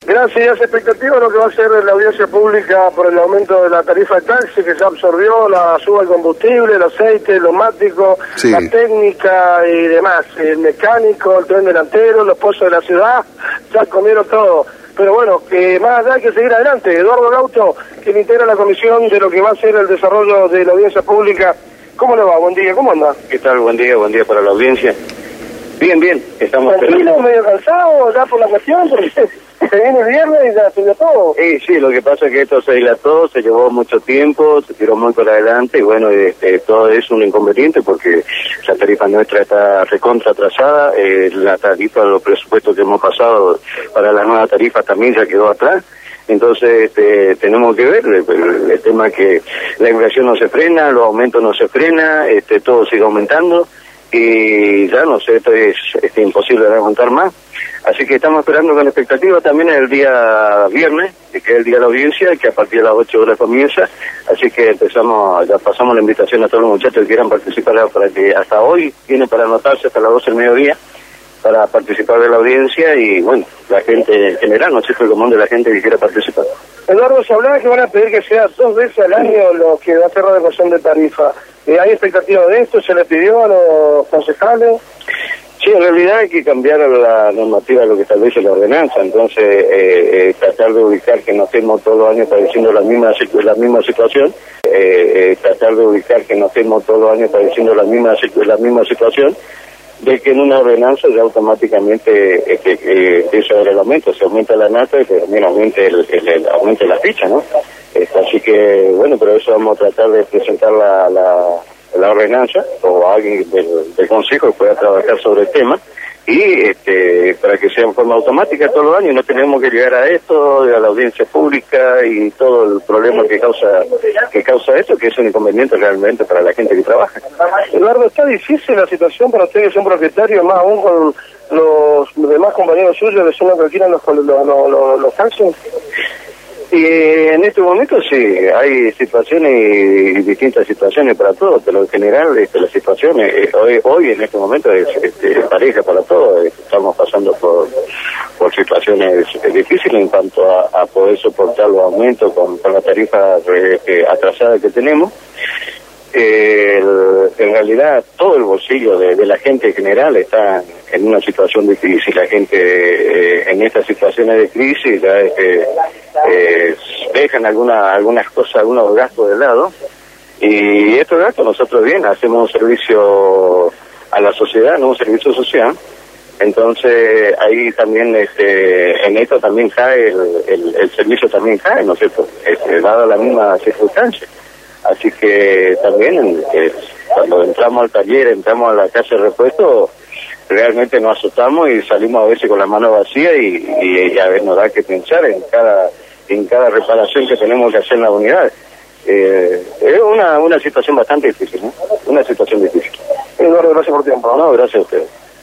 Gracias, expectativa de lo que va a ser la audiencia pública por el aumento de la tarifa de taxi, que ya absorbió la suba del combustible, el aceite, el neumático, sí, la técnica y demás, el mecánico, el tren delantero, los pozos de la ciudad, ya comieron todo. Pero bueno, que más allá hay que seguir adelante. Eduardo Gauto, quien integra la comisión de lo que va a ser el desarrollo de la audiencia pública. ¿Cómo le va? Buen día, ¿cómo anda? ¿Qué tal? Buen día para la audiencia. Bien, estamos... ¿Tranquilo, medio cansado ya por la cuestión? Porque se viene el viernes y ya subió todo. Sí, lo que pasa es que esto se dilató, se llevó mucho tiempo, se tiró muy por adelante y bueno, todo es un inconveniente porque la tarifa nuestra está recontra atrasada, la tarifa, los presupuestos que hemos pasado para la nueva tarifa también ya quedó atrás. Entonces tenemos que ver el tema que la inflación no se frena, los aumentos no se frena, todo sigue aumentando y ya no sé, esto es imposible de aguantar más. Así que estamos esperando con expectativa también el día viernes, que es el día de la audiencia, que a partir de las 8 horas comienza. Así que ya pasamos la invitación a todos los muchachos que quieran participar, para que hasta hoy tienen para anotarse hasta las 12 del mediodía para participar de la audiencia y bueno, la gente en general, no sé el común de la gente que quiera participar. Eduardo, se hablaba que van a pedir que sea 2 veces al año lo que va a ser la adecuación de tarifa. ¿Hay expectativa de esto? ¿Se le pidió a los concejales? Sí, en realidad hay que cambiar la normativa de lo que establece la ordenanza, entonces tratar de ubicar que no estemos todos los años padeciendo la misma situación, tratar de ubicar que no estemos todos los años padeciendo la misma situación, de que en una ordenanza ya automáticamente eso era el aumento, se aumenta la nata y también aumente la ficha, ¿no? Así que, bueno, pero eso vamos a tratar de presentar la ordenanza o alguien del consejo que pueda trabajar sobre el tema y para que sea en forma automática todos los años, no tenemos que llegar a esto, a la audiencia pública y todo el problema que causa esto, que es un inconveniente realmente para la gente que trabaja. Eduardo, ¿está difícil la situación para ustedes que son propietarios, más aún con los demás compañeros suyos que son los que alquilan los taxis? Y en este momento sí, hay situaciones y distintas situaciones para todos, pero en general la situación hoy en este momento es pareja para todos. Estamos pasando por situaciones difíciles en cuanto a poder soportar los aumentos con la tarifa atrasada que tenemos. En realidad todo el bolsillo de la gente en general está en una situación difícil. La gente en estas situaciones de crisis ya dejan algunas cosas, algunos gastos de lado, y estos gastos nosotros bien hacemos un servicio a la sociedad, no un servicio social. Entonces ahí también en esto también cae el servicio, también cae, ¿no es cierto?, dada la misma circunstancia. Así que también cuando entramos al taller, entramos a la casa de repuesto, realmente nos asustamos y salimos a veces con la mano vacía y a ver, nos da que pensar en cada reparación que tenemos que hacer en la unidad. Es una situación bastante difícil, ¿no? Una situación difícil. Eduardo, gracias por tu tiempo. No, gracias a ustedes.